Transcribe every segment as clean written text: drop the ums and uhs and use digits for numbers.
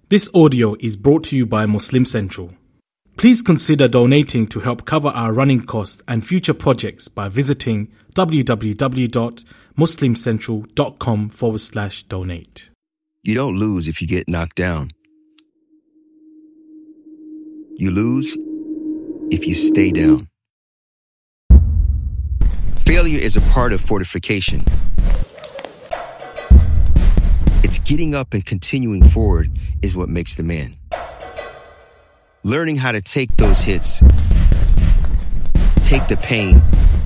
This audio is brought to you by Muslim Central. Please consider donating to help cover our running costs and future projects by visiting www.muslimcentral.com/donate. You don't lose if you get knocked down. You lose if you stay down. Failure is a part of fortification. It's getting up and continuing forward is what makes the man. Learning how to take those hits, take the pain,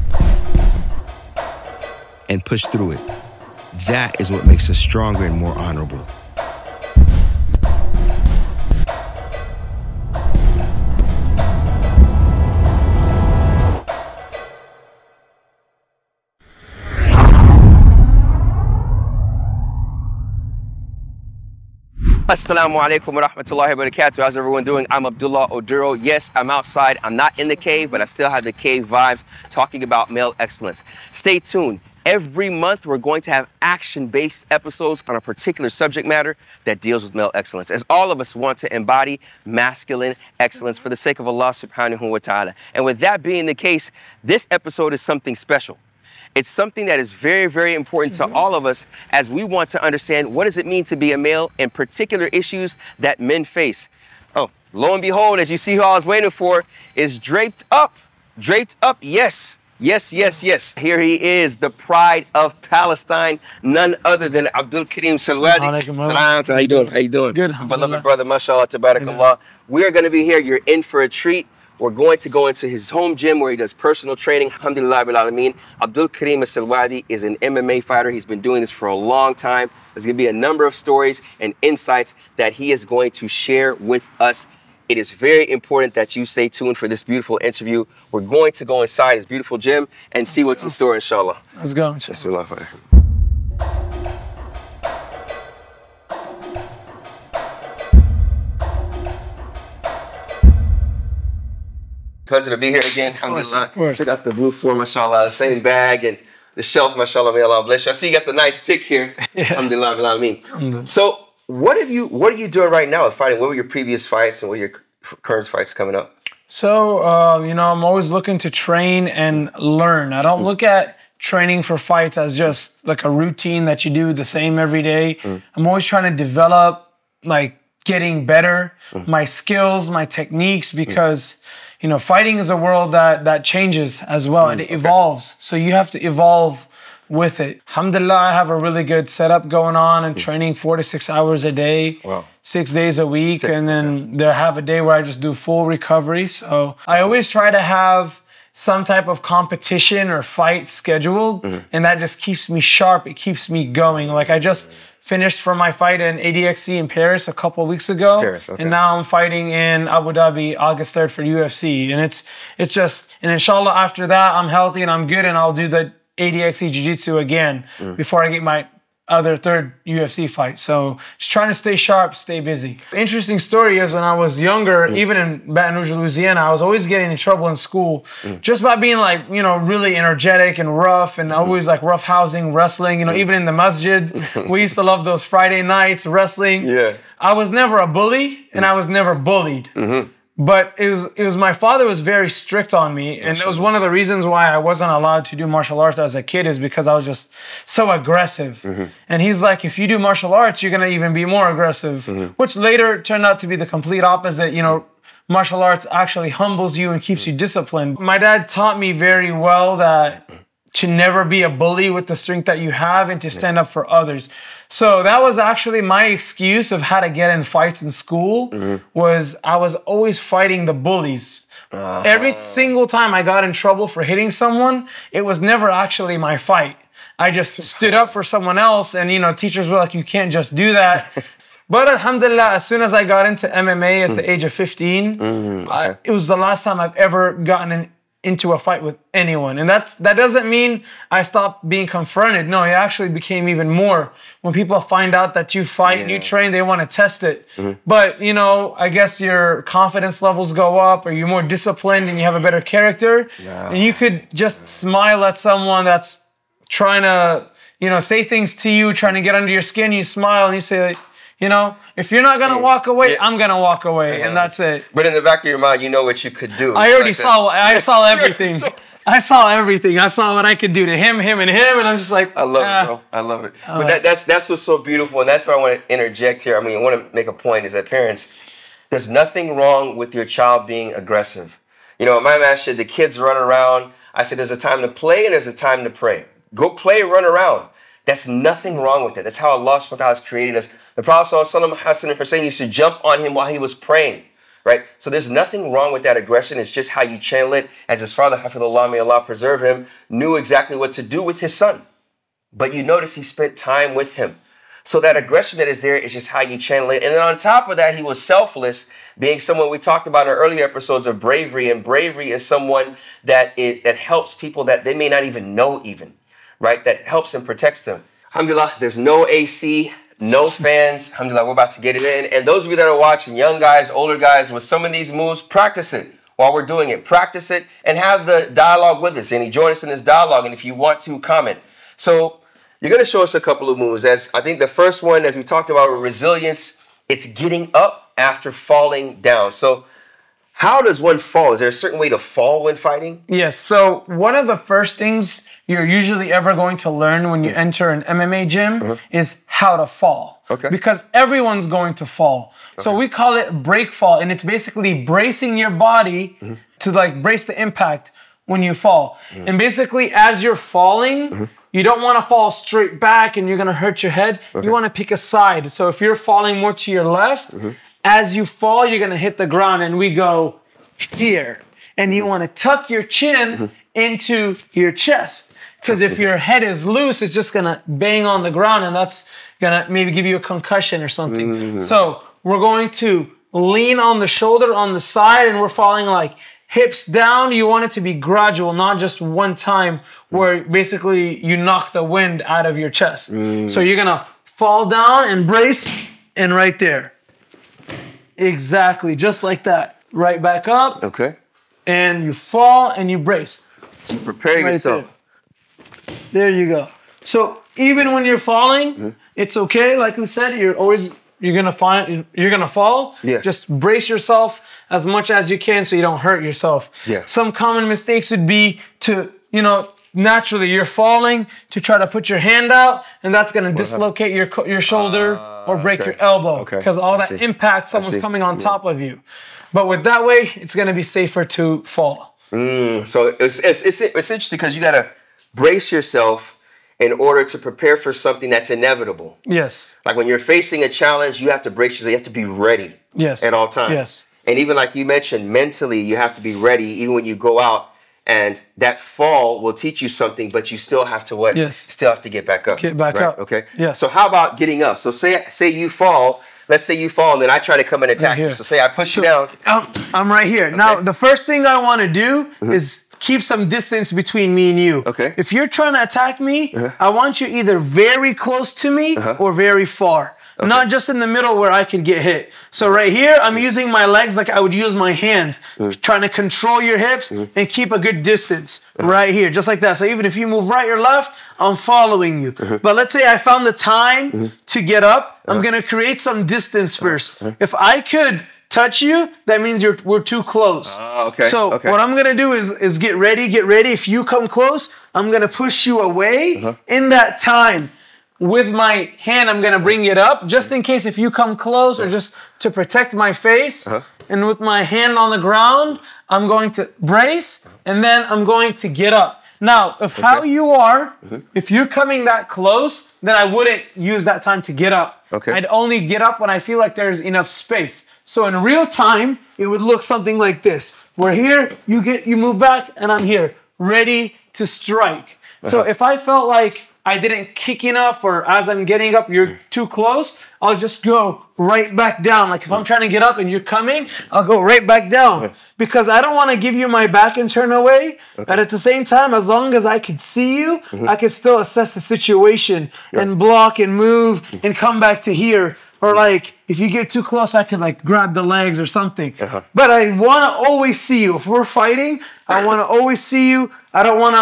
and push through it. That is what makes us stronger and more honorable. Assalamu alaikum wa rahmatullahi wa barakatuh. How's everyone doing? I'm Abdullah Oduro. Yes, I'm outside. I'm not in the cave, but I still have the cave vibes talking about male excellence. Stay tuned. Every month, we're going to have action-based episodes on a particular subject matter that deals with male excellence, as all of us want to embody masculine excellence for the sake of Allah subhanahu wa ta'ala. And with that being the case, this episode is something special. It's something that is very, very important to all of us as we want to understand what does it mean to be a male and particular issues that men face. Oh, lo and behold, as you see who I was waiting for, is draped up. Draped up, yes. Yes, yes, yes. Here he is, the pride of Palestine, none other than Abdul Kareem Salwadi. Salam. How you doing? How you doing? Good. Beloved brother, mashallah, tabarakallah. We're going to be here. You're in for a treat. We're going to go into his home gym where he does personal training. Alhamdulillah bil alameen. Abdul Kareem Salwadi is an MMA fighter. He's been doing this for a long time. There's going to be a number of stories and insights that he is going to share with us. It is very important that you stay tuned for this beautiful interview. We're going to go inside his beautiful gym and see what's in store, inshallah. Let's go. Bismillah. Pleasure to be here again. Alhamdulillah. Check out the blue floor, mashallah. The same bag and the shelf, mashallah. May Allah bless you. I see you got the nice pick here. Alhamdulillah. Alhamdulillah. So, what are you doing right now with fighting? What were your previous fights and what are your current fights coming up? So, I'm always looking to train and learn. I don't look at training for fights as just like a routine that you do the same every day. I'm always trying to develop, getting better, my skills, my techniques, because fighting is a world that changes as well. It evolves. So you have to evolve with it. Alhamdulillah, I have a really good setup going on and training 4 to 6 hours a day, 6 days a week. And then there have a day where I just do full recovery. So I always try to have some type of competition or fight scheduled. And that just keeps me sharp. It keeps me going. Like I just finished from my fight in ADXC in Paris a couple of weeks ago. And now I'm fighting in Abu Dhabi August 3rd for UFC. And it's just, and inshallah after that, I'm healthy and I'm good and I'll do the ADXC Jiu-Jitsu again before I get my other third UFC fight. So just trying to stay sharp, stay busy. Interesting story is when I was younger, even in Baton Rouge, Louisiana, I was always getting in trouble in school just by being really energetic and rough and always rough housing, wrestling, even in the masjid. We used to love those Friday nights, wrestling. I was never a bully and I was never bullied. But it was my father was very strict on me, and it was one of the reasons why I wasn't allowed to do martial arts as a kid is because I was just so aggressive. And he's like, if you do martial arts, you're gonna even be more aggressive, which later turned out to be the complete opposite. Martial arts actually humbles you and keeps you disciplined. My dad taught me very well that to never be a bully with the strength that you have and to stand up for others. So that was actually my excuse of how to get in fights in school was I was always fighting the bullies. Every single time I got in trouble for hitting someone, it was never actually my fight. I just stood up for someone else and, teachers were like, you can't just do that. But alhamdulillah, as soon as I got into MMA at the age of 15, it was the last time I've ever gotten into a fight with anyone. And that doesn't mean I stopped being confronted. No, it actually became even more. When people find out that you fight and you train, they want to test it. But, I guess your confidence levels go up or you're more disciplined and you have a better character. And you could just smile at someone that's trying to, say things to you, trying to get under your skin. You smile and you say, if you're not gonna walk away, Yeah. I'm gonna walk away, and that's it. But in the back of your mind, you know what you could do. I already Like that. saw. I saw everything. I saw everything. I saw what I could do to him, and I'm just like, I love it, bro. I love it. But that's what's so beautiful, and that's what I want to interject here. I mean, I want to make a point is that parents, there's nothing wrong with your child being aggressive. My master, the kids run around. I said, there's a time to play and there's a time to pray. Go play, run around. That's nothing wrong with it. That's how Allah subhanahu wa ta'ala has created us. The Prophet ﷺ, Hassan and Hussein used to jump on him while he was praying. Right? So there's nothing wrong with that aggression. It's just how you channel it. As his father, Hafidullah, may Allah preserve him, knew exactly what to do with his son. But you notice he spent time with him. So that aggression that is there is just how you channel it. And then on top of that, he was selfless, being someone we talked about in earlier episodes of bravery. And bravery is someone that helps people that they may not even know even, right? That helps and protects them. Alhamdulillah, there's no AC, no fans. Alhamdulillah, we're about to get it in. And those of you that are watching, young guys, older guys, with some of these moves, practice it while we're doing it. Practice it and have the dialogue with us. And join us in this dialogue. And if you want to, comment. So you're going to show us a couple of moves. As I think the first one, as we talked about with resilience, it's getting up after falling down. So how does one fall? Is there a certain way to fall when fighting? Yes. So one of the first things you're usually ever going to learn when you enter an MMA gym is how to fall. Okay. Because everyone's going to fall. Okay. So we call it break fall, and it's basically bracing your body to brace the impact when you fall. And basically, as you're falling, you don't want to fall straight back and you're going to hurt your head. Okay. You want to pick a side. So if you're falling more to your left, as you fall, you're going to hit the ground, and we go here. And you want to tuck your chin into your chest. Because if your head is loose, it's just going to bang on the ground, and that's going to maybe give you a concussion or something. So we're going to lean on the shoulder on the side, and we're falling like hips down. You want it to be gradual, not just one time where basically you knock the wind out of your chest. So you're going to fall down and brace, and right there. Exactly, just like that. Right back up. Okay. And you fall and you brace. So prepare yourself. There you go. So even when you're falling, it's okay. Like we said, you're gonna fall. Yeah. Just brace yourself as much as you can so you don't hurt yourself. Yeah. Some common mistakes would be to, naturally you're falling to try to put your hand out, and that's gonna dislocate your shoulder or break your elbow because all that impact, someone's coming on top of you. But with that way, it's gonna be safer to fall. So it's interesting because you gotta brace yourself in order to prepare for something that's inevitable. Yes. Like when you're facing a challenge, you have to brace yourself. You have to be ready. Yes. At all times. Yes. And even like you mentioned, mentally, you have to be ready even when you go out. And that fall will teach you something, but you still have to what? Yes. Still have to get back up. Get back up. Okay. Yes. So how about getting up? So say you fall. Let's say you fall, and then I try to come and attack you. So say I push you down. I'm right here. Okay. Now, the first thing I want to do is keep some distance between me and you. Okay. If you're trying to attack me, I want you either very close to me or very far. Okay. Not just in the middle where I could get hit. So right here, I'm using my legs like I would use my hands, trying to control your hips and keep a good distance right here, just like that. So even if you move right or left, I'm following you. But let's say I found the time to get up. I'm going to create some distance first. If I could touch you, that means we're too close. Okay. So what I'm going to do is get ready. If you come close, I'm going to push you away. In that time, with my hand, I'm going to bring it up just in case if you come close or just to protect my face. And with my hand on the ground, I'm going to brace and then I'm going to get up. Now, how you are, if you're coming that close, then I wouldn't use that time to get up. Okay. I'd only get up when I feel like there's enough space. So in real time, it would look something like this. We're here, you move back, and I'm here, ready to strike. So if I felt like I didn't kick enough, or as I'm getting up, you're too close, I'll just go right back down. Like if I'm trying to get up and you're coming, I'll go right back down. Because I don't want to give you my back and turn away. But at the same time, as long as I can see you, I can still assess the situation and block and move and come back to here. Or like, if you get too close, I can like grab the legs or something. But I want to always see you. If we're fighting, I want to always see you. I don't want to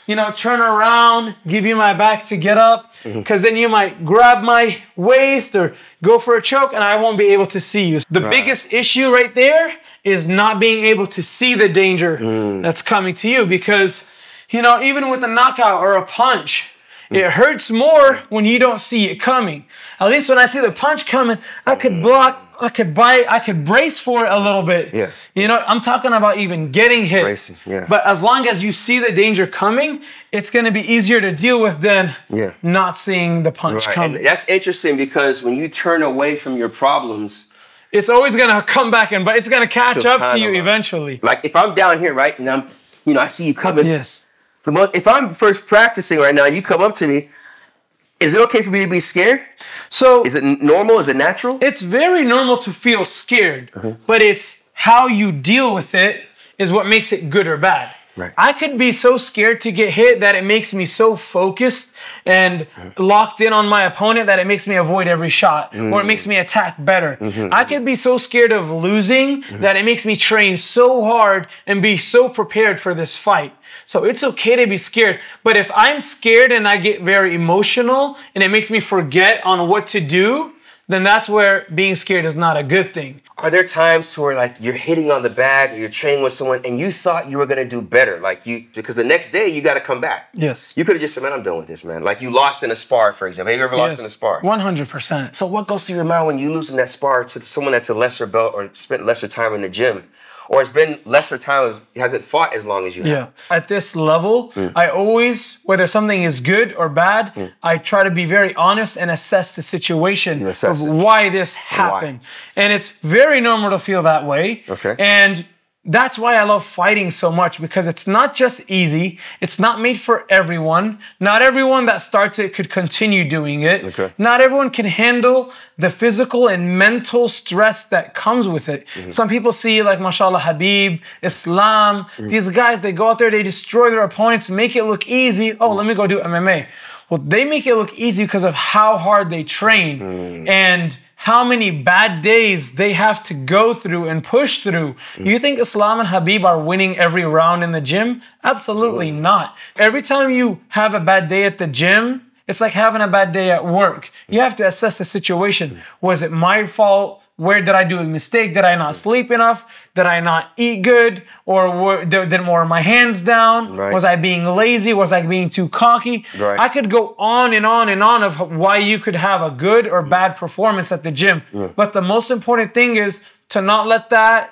turn around, give you my back to get up, because then you might grab my waist or go for a choke and I won't be able to see you. The biggest issue right there is not being able to see the danger that's coming to you, because, even with a knockout or a punch, it hurts more when you don't see it coming. At least when I see the punch coming, I could block, I could bite, I could brace for it a little bit. Yeah. I'm talking about even getting hit. Bracing, yeah. But as long as you see the danger coming, it's going to be easier to deal with than not seeing the punch coming. And that's interesting, because when you turn away from your problems, it's always going to come back in, but it's going to catch up to you eventually. Like if I'm down here, right, and I'm, I see you coming. Yes. If I'm first practicing right now and you come up to me, is it okay for me to be scared? So is it normal? Is it natural? It's very normal to feel scared, but it's how you deal with it is what makes it good or bad. Right. I could be so scared to get hit that it makes me so focused and locked in on my opponent that it makes me avoid every shot, or it makes me attack better. I could be so scared of losing that it makes me train so hard and be so prepared for this fight. So it's okay to be scared. But if I'm scared and I get very emotional and it makes me forget on what to do, then that's where being scared is not a good thing. Are there times where like you're hitting on the bag or you're training with someone and you thought you were going to do better? Because the next day you got to come back. Yes. You could have just said, man, I'm done with this, man. Like you lost in a spar, for example. Have you ever lost in a spar? 100%. So what goes through your mind when you lose in that spar to someone that's a lesser belt or spent lesser time in the gym? Or it's been lesser time, hasn't fought as long as you have? Yeah. At this level, I always, whether something is good or bad, I try to be very honest and assess the situation of why this happened. And it's very normal to feel that way. Okay. And that's why I love fighting so much, because it's not just easy. It's not made for everyone. Not everyone that starts it could continue doing it. Okay. Not everyone can handle the physical and mental stress that comes with it. Some people see, like, mashallah, Habib, Islam, these guys, they go out there, they destroy their opponents, make it look easy. Oh, let me go do MMA. Well, they make it look easy because of how hard they train and how many bad days they have to go through and push through. You think Islam and Habib are winning every round in the gym? Absolutely not. Every time you have a bad day at the gym, it's like having a bad day at work. You have to assess the situation. Was it my fault? Where did I do a mistake? Did I not sleep enough? Did I not eat good? Or did more of my hands down? Right. Was I being lazy? Was I being too cocky? Right. I could go on and on and on of why you could have a good or bad performance at the gym. But the most important thing is to not let that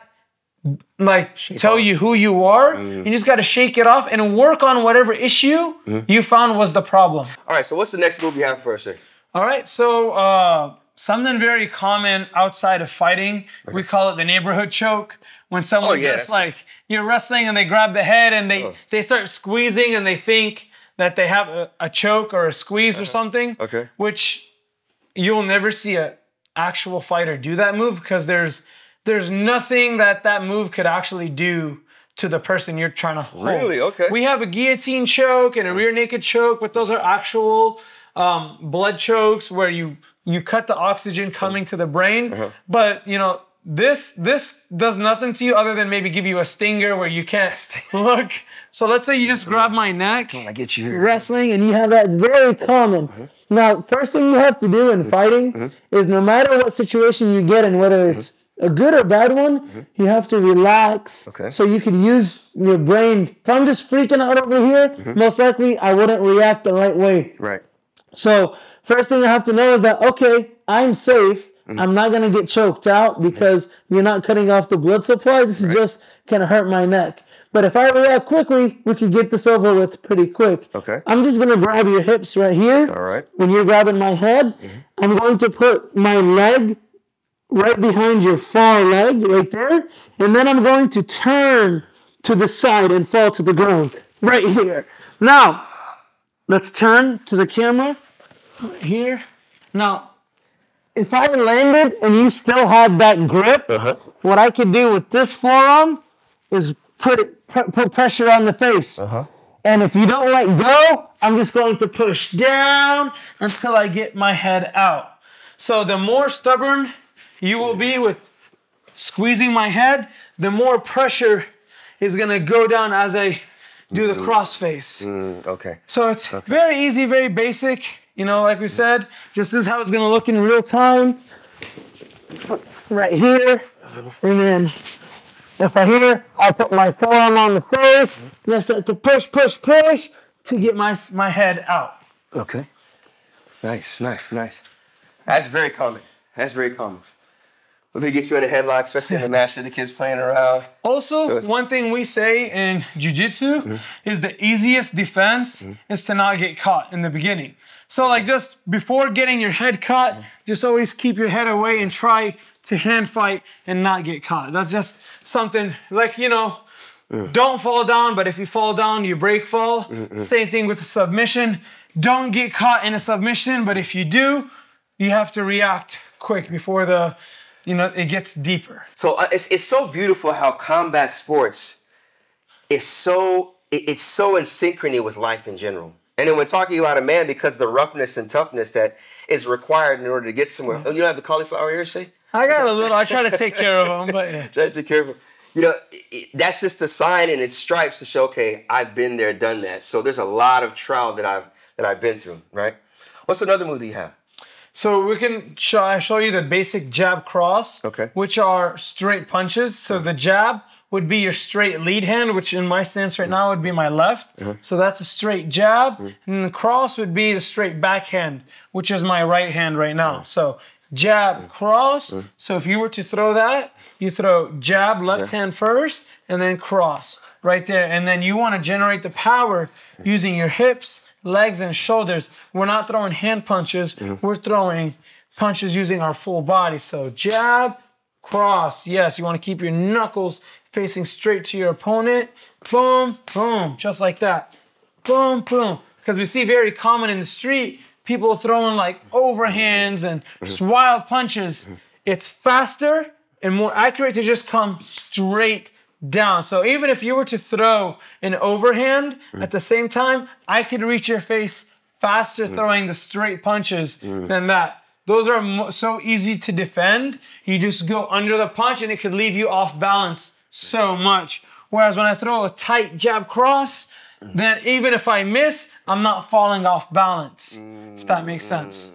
tell you who you are. You just got to shake it off and work on whatever issue you found was the problem. All right, so what's the next move you have for us, sir? All right, so something very common outside of fighting, we call it the neighborhood choke. When someone you're wrestling and they grab the head and they start squeezing and they think that they have a choke or a squeeze or something, which you'll never see an actual fighter do that move, because there's nothing that move could actually do to the person you're trying to hold. Really? Okay. We have a guillotine choke and a rear naked choke, but those are actual blood chokes where you cut the oxygen coming to the brain. But, this does nothing to you other than maybe give you a stinger where you can't look. So let's say you just grab my neck. I get you here. Wrestling, and you have that. It's very common. Now, first thing you have to do in fighting is, no matter what situation you get in, whether it's a good or bad one, you have to relax so you can use your brain. If I'm just freaking out over here, most likely I wouldn't react the right way. Right. So first thing I have to know is that, okay, I'm safe. I'm not going to get choked out because you're not cutting off the blood supply. This is just going to hurt my neck. But if I react quickly, we can get this over with pretty quick. Okay. I'm just going to grab your hips right here. All right. When you're grabbing my head, I'm going to put my leg right behind your far leg right there. And then I'm going to turn to the side and fall to the ground right here. Now, let's turn to the camera right here. Now, if I landed and you still had that grip, what I could do with this forearm is put pressure on the face. And if you don't let go, I'm just going to push down until I get my head out. So the more stubborn you will be with squeezing my head, the more pressure is going to go down as I do the cross face. Okay. So it's very easy, very basic. You know, like we said, just this is how it's gonna look in real time. Right here, and then if I hear, I put my forearm on the face, and I start to push to get my head out. Okay. Nice. That's very common. Well, they get you in a headlock, especially in the match that the kids playing around. Also, one thing we say in jiu-jitsu is the easiest defense is to not get caught in the beginning. So like just before getting your head caught, just always keep your head away and try to hand fight and not get caught. That's just something like, you know, don't fall down, but if you fall down, you break fall. Same thing with the submission. Don't get caught in a submission, but if you do, you have to react quick before it gets deeper. So it's so beautiful how combat sports is it's so in synchrony with life in general. And then we're talking about a man because the roughness and toughness that is required in order to get somewhere. Oh, you don't have the cauliflower ears, Shay? I got a little. I try to take care of them, but yeah. Try to take care of them. You know, that's just a sign and it's stripes to show, okay, I've been there, done that. So there's a lot of trial that I've been through, right? What's another move that you have? So we can show you the basic jab cross, which are straight punches. So the jab would be your straight lead hand, which in my stance right now would be my left. So that's a straight jab. And the cross would be the straight backhand, which is my right hand right now. So jab, cross. So if you were to throw that, you throw jab, left hand first, and then cross right there. And then you want to generate the power using your hips, legs, and shoulders. We're not throwing hand punches. We're throwing punches using our full body. So jab, cross. Yes, you want to keep your knuckles facing straight to your opponent. Boom, boom, just like that. Boom, boom. Because we see very common in the street, people throwing like overhands and wild punches. It's faster and more accurate to just come straight down. So even if you were to throw an overhand at the same time, I could reach your face faster throwing the straight punches than that. Those are so easy to defend. You just go under the punch and it could leave you off balance so much. Whereas when I throw a tight jab cross, then even if I miss, I'm not falling off balance, if that makes sense.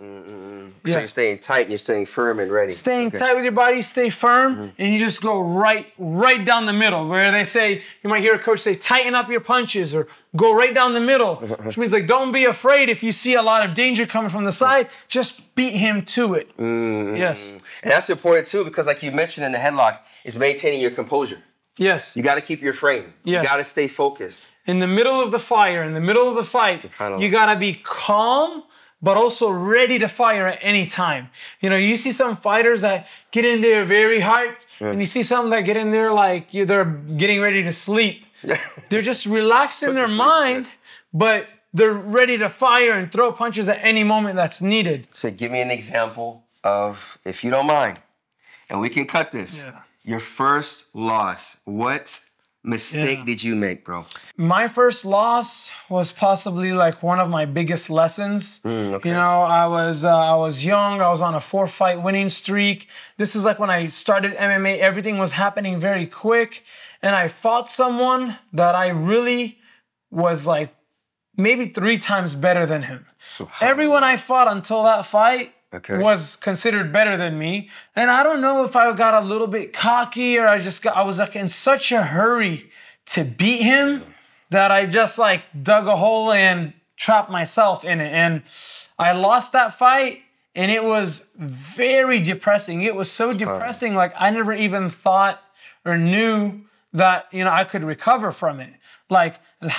So you're staying tight and you're staying firm and ready. Staying tight with your body, stay firm, and you just go right down the middle. Where they say, you might hear a coach say, tighten up your punches or go right down the middle. Which means like, don't be afraid if you see a lot of danger coming from the side, just beat him to it. Yes. And that's important too, because like you mentioned in the headlock, is maintaining your composure. Yes. You got to keep your frame. Yes. You got to stay focused. In the middle of the fire, in the middle of the fight, you got to be calm, but also ready to fire at any time. You know, you see some fighters that get in there very hyped, and you see some that get in there like they're getting ready to sleep. They're just relaxed in their mind, but they're ready to fire and throw punches at any moment that's needed. So give me an example of, if you don't mind, and we can cut this, your first loss. What mistake did you make, bro? My first loss was possibly like one of my biggest lessons. You know, I was young. I was on a 4-fight winning streak. This is like when I started MMA. Everything was happening very quick, and I fought someone that I really was like maybe 3 times better than him. Everyone I fought until that fight was considered better than me. And I don't know if I got a little bit cocky or I was like in such a hurry to beat him that I just like dug a hole and trapped myself in it. And I lost that fight and it was very depressing. It was so depressing. Like I never even thought or knew that, you know, I could recover from it. Like,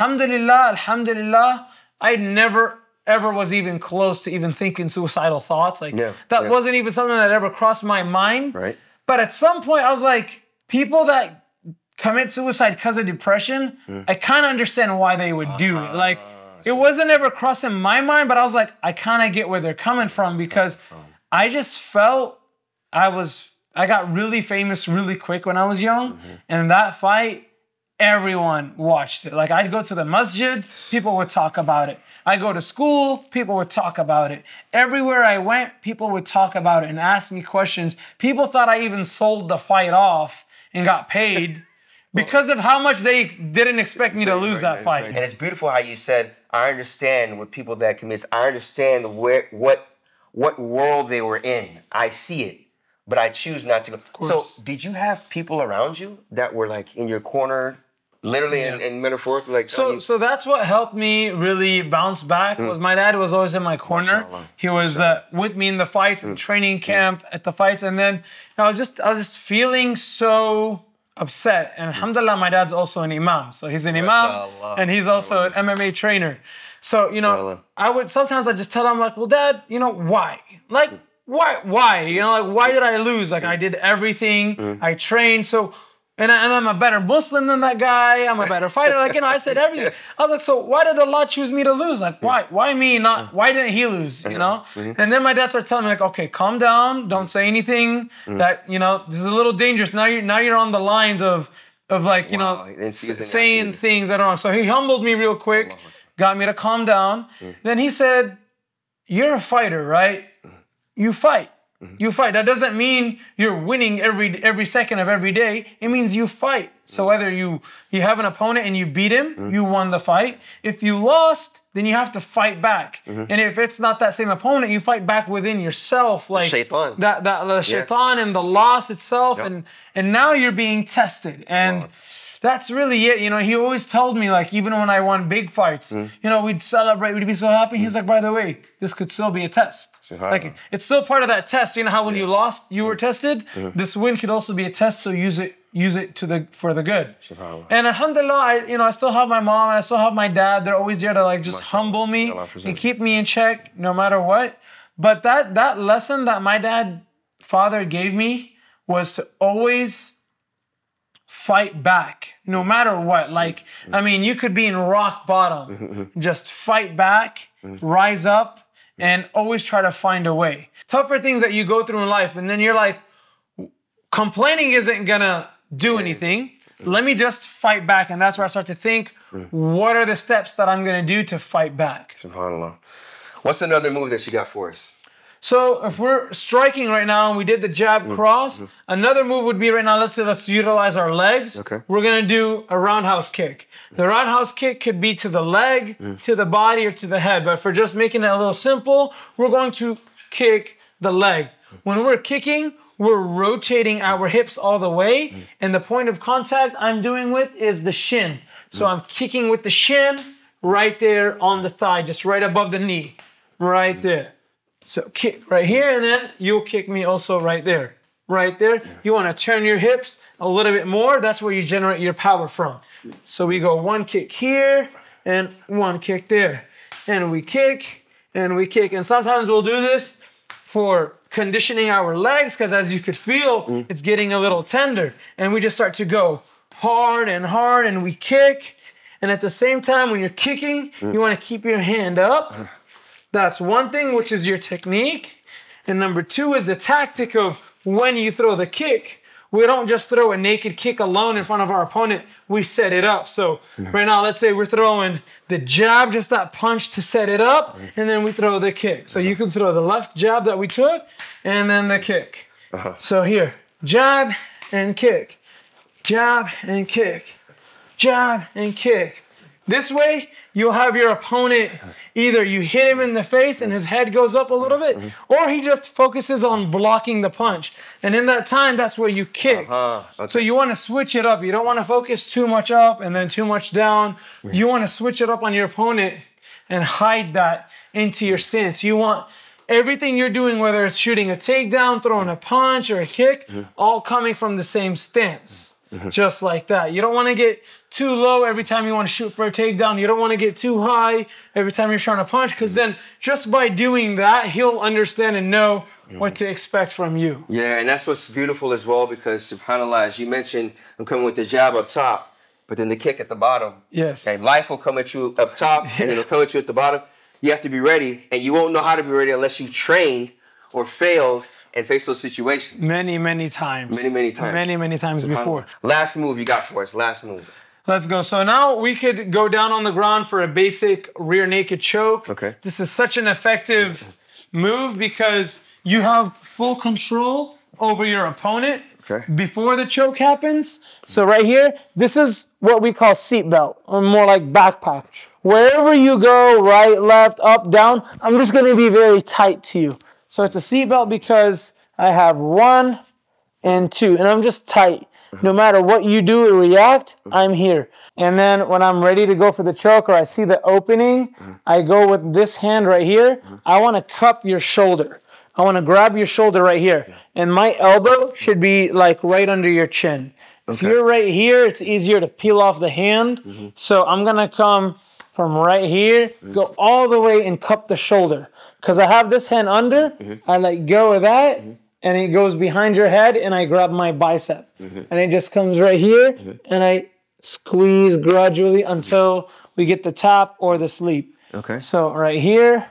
alhamdulillah, I never ever was even close to even thinking suicidal thoughts. Like that wasn't even something that ever crossed my mind. Right. But at some point I was like, people that commit suicide because of depression, I kind of understand why they would do it. Like it wasn't ever crossing my mind, but I was like, I kind of get where they're coming from because I just felt I got really famous really quick when I was young. And that fight, everyone watched it. Like I'd go to the masjid, people would talk about it. I go to school, people would talk about it. Everywhere I went, people would talk about it and ask me questions. People thought I even sold the fight off and got paid because of how much they didn't expect me to lose that fight. And it's beautiful how you said, I understand with people that commit. I understand what world they were in. I see it, but I choose not to go. So did you have people around you that were like in your corner, literally and metaphorically? Like so that's what helped me really bounce back. Was my dad was always in my corner. He was with me in the fights and training camp at the fights, and then I was just feeling so upset. And alhamdulillah, my dad's also an imam. So he's an imam and he's also an MMA trainer. So, I would sometimes I just tell him like, well, Dad, why? Like, why? Why did I lose? Like, I did everything. I trained. So, and I'm a better Muslim than that guy. I'm a better fighter. Like, I said everything. I was like, so why did Allah choose me to lose? Like, why? Why me? Why didn't he lose? And then my dad started telling me like, okay, calm down. Don't say anything. That, this is a little dangerous. Now you're on the lines of like, saying things that are wrong. So he humbled me real quick, got me to calm down. Then he said, you're a fighter, right? You fight. You fight. That doesn't mean you're winning every second of every day. It means you fight. So whether you have an opponent and you beat him, you won the fight. If you lost, then you have to fight back. And if it's not that same opponent, you fight back within yourself, like shaitan. The shaitan and the loss itself, and now you're being tested. And that's really it. He always told me, like, even when I won big fights, we'd celebrate, we'd be so happy. He was like, by the way, this could still be a test. Like, it's still part of that test. How when you lost, you were tested. This win could also be a test. So use it for the good. And alhamdulillah, I still have my mom and I still have my dad. They're always there to like just humble me and keep me in check no matter what. But that lesson that my father gave me was to always fight back no matter what. Like, you could be in rock bottom, just fight back, rise up, and always try to find a way. Tougher things that you go through in life, and then you're like, complaining isn't gonna do anything. Let me just fight back. And that's where I start to think, what are the steps that I'm gonna do to fight back? SubhanAllah. What's another move that you got for us? So if we're striking right now and we did the jab cross, another move would be right now, let's utilize our legs. Okay. We're going to do a roundhouse kick. The roundhouse kick could be to the leg, to the body, or to the head. But for just making it a little simple, we're going to kick the leg. When we're kicking, we're rotating our hips all the way. And the point of contact I'm doing with is the shin. So I'm kicking with the shin right there on the thigh, just right above the knee, right there. So kick right here, and then you'll kick me also right there. Right there. You want to turn your hips a little bit more. That's where you generate your power from. So we go one kick here and one kick there. And we kick and we kick. And sometimes we'll do this for conditioning our legs because as you could feel, it's getting a little tender. And we just start to go hard and we kick. And at the same time, when you're kicking, you want to keep your hand up. That's one thing, which is your technique. And number two is the tactic of when you throw the kick. We don't just throw a naked kick alone in front of our opponent. We set it up. So right now, let's say we're throwing the jab, just that punch to set it up, and then we throw the kick. So you can throw the left jab that we took, and then the kick. So here, jab and kick, jab and kick, jab and kick. This way, you'll have your opponent, either you hit him in the face and his head goes up a little bit, or he just focuses on blocking the punch. And in that time, that's where you kick. Okay. So you want to switch it up. You don't want to focus too much up and then too much down. You want to switch it up on your opponent and hide that into your stance. You want everything you're doing, whether it's shooting a takedown, throwing a punch, or a kick, all coming from the same stance. Just like that. You don't want to get too low every time you want to shoot for a takedown. You don't want to get too high every time you're trying to punch, because then just by doing that, he'll understand and know what to expect from you. Yeah, and that's what's beautiful as well, because subhanAllah, as you mentioned, I'm coming with the jab up top, but then the kick at the bottom. Yes. And life will come at you up top, and it'll come at you at the bottom. You have to be ready, and you won't know how to be ready unless you've trained or failed and face those situations. Many times. Many times. Many times before. Last move you got for us. Last move. Let's go. So now we could go down on the ground for a basic rear naked choke. Okay. This is such an effective move because you have full control over your opponent. Okay. Before the choke happens, so right here, this is what we call seatbelt, or more like backpack. Wherever you go, right, left, up, down, I'm just going to be very tight to you. So it's a seatbelt because I have 1 and 2, and I'm just tight. No matter what you do or react, I'm here. And then when I'm ready to go for the choke or I see the opening, I go with this hand right here. I want to cup your shoulder. I want to grab your shoulder right here. And my elbow should be like right under your chin. Okay. If you're right here, it's easier to peel off the hand. So I'm going to come from right here, go all the way and cup the shoulder. Because I have this hand under, I let go of that, and it goes behind your head, and I grab my bicep. And it just comes right here, and I squeeze gradually until we get the tap or the sleep. Okay. So right here,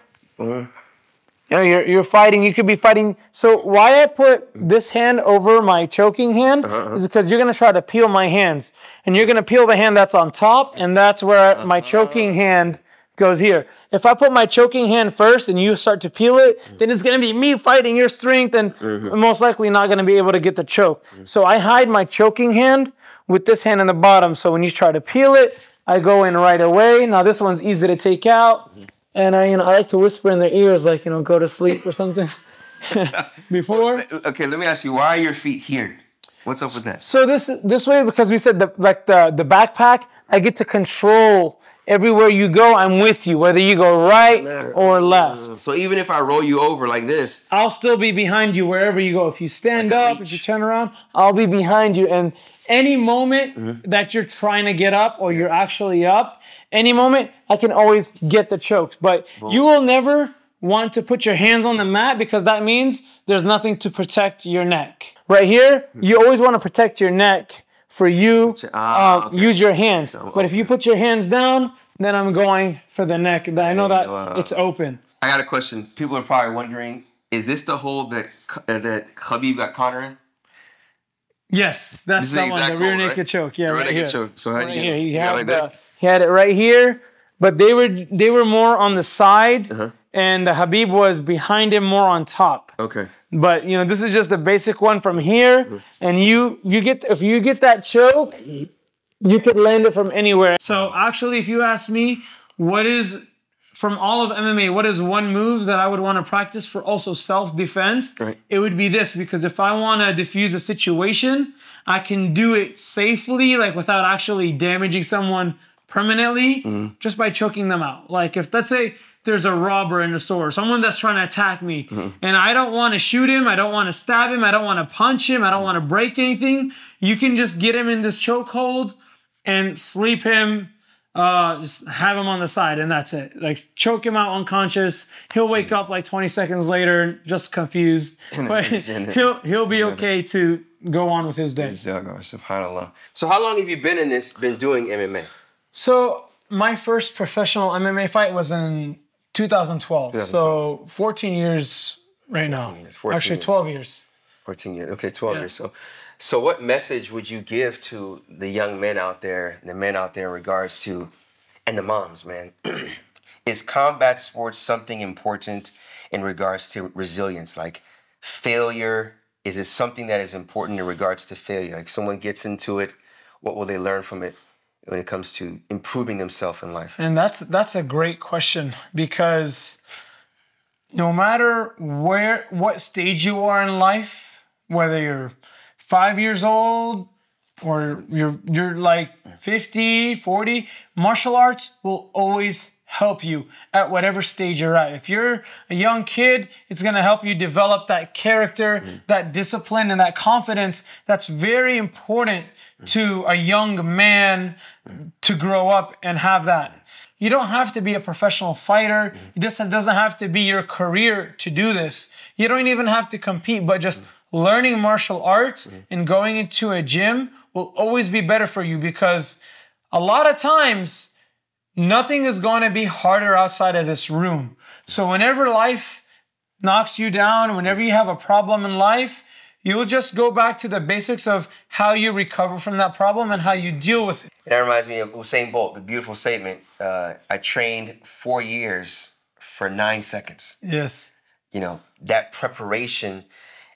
you know, you're fighting. You could be fighting. So why I put this hand over my choking hand is because you're going to try to peel my hands. And you're going to peel the hand that's on top, and that's where my choking hand goes here. If I put my choking hand first and you start to peel it, then it's going to be me fighting your strength and most likely not going to be able to get the choke. So I hide my choking hand with this hand in the bottom. So when you try to peel it, I go in right away. Now this one's easy to take out. And I like to whisper in their ears, like, go to sleep or something. Before. Okay, let me ask you, why are your feet here? What's up with that? So this way, because we said the backpack, I get to control everywhere you go. I'm with you, whether you go right or left. So even if I roll you over like this, I'll still be behind you wherever you go. If you stand up, if you turn around, I'll be behind you. And any moment that you're trying to get up or you're actually up, any moment, I can always get the chokes. But you will never want to put your hands on the mat because that means there's nothing to protect your neck. Right here, you always want to protect your neck for you. Use your hands. But if you put your hands down, then I'm going for the neck. I know that it's open. I got a question. People are probably wondering, is this the hold that Khabib got Conor in? Yes, that's the one, the rear naked choke. Yeah, right here. Choke. So how do you He had it right here, but they were more on the side, and Khabib was behind him more on top. Okay. But this is just the basic one from here, and if you get that choke, you could land it from anywhere. So actually, if you ask me, from all of MMA, what is one move that I would want to practice for also self-defense? Right. It would be this, because if I want to diffuse a situation, I can do it safely, like without actually damaging someone permanently, just by choking them out. Like if, let's say, there's a robber in the store, someone that's trying to attack me, and I don't want to shoot him, I don't want to stab him, I don't want to punch him, I don't want to break anything, you can just get him in this chokehold and sleep him, just have him on the side, and that's it. Like choke him out unconscious. He'll wake up like 20 seconds later, just confused, but he'll be okay to go on with his day. SubhanAllah. So how long have you been doing MMA? So my first professional MMA fight was in 2012. So 14 years right now. 12 years. 14 years. Okay, 12 years. So what message would you give to the young men out there, the men out there in regards to, and the moms, man? Is combat sports something important in regards to resilience? Like failure, is it something that is important in regards to failure? Like someone gets into it, what will they learn from it when it comes to improving themselves in life? And that's a great question, because no matter what stage you are in life, whether you're 5 years old or you're like 50, 40, martial arts will always help you at whatever stage you're at. If you're a young kid, it's going to help you develop that character, that discipline, and that confidence that's very important to a young man to grow up and have that. You don't have to be a professional fighter. It just doesn't have to be your career to do this. You don't even have to compete, but just learning martial arts and going into a gym will always be better for you, because a lot of times nothing is going to be harder outside of this room. So whenever life knocks you down, whenever you have a problem in life, you'll just go back to the basics of how you recover from that problem and how you deal with it. That reminds me of Usain Bolt, the beautiful statement. I trained 4 years for 9 seconds. Yes. That preparation.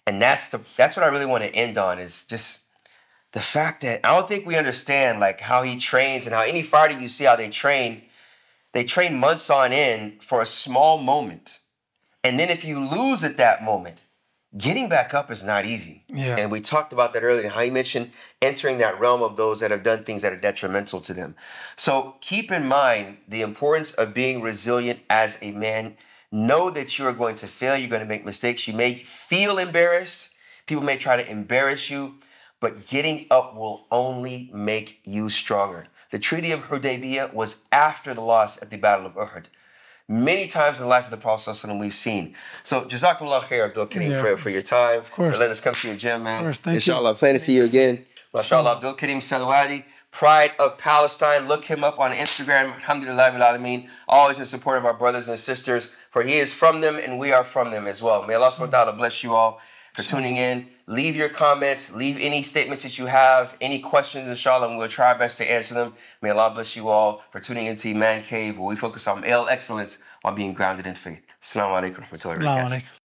And that's what I really want to end on, is just the fact that I don't think we understand like how he trains and how any fighter you see how they train months on end for a small moment. And then if you lose at that moment, getting back up is not easy. Yeah. And we talked about that earlier, how you mentioned entering that realm of those that have done things that are detrimental to them. So keep in mind the importance of being resilient as a man. Know that you are going to fail. You're going to make mistakes. You may feel embarrassed. People may try to embarrass you, but getting up will only make you stronger. The Treaty of Hudaybiyah was after the loss at the Battle of Uhud. Many times in the life of the Prophet ﷺ we've seen. So, Jazakumullah khair, Abdul Kareem, for your time, for letting us come to your gym, man. Of course, thank Inshallah, you. plan to see you again. MashaAllah, Abdul Kareem Salawati, Pride of Palestine. Look him up on Instagram. Alhamdulillah bil alameen. Always in support of our brothers and sisters, for he is from them and we are from them as well. May Allah subhanahu wa ta'ala bless you all for tuning in. Leave your comments, leave any statements that you have, any questions, inshallah, and we'll try our best to answer them. May Allah bless you all for tuning into Man Cave, where we focus on male excellence while being grounded in faith. Assalamu alaikum wa rahmatullahi wa barakatuh.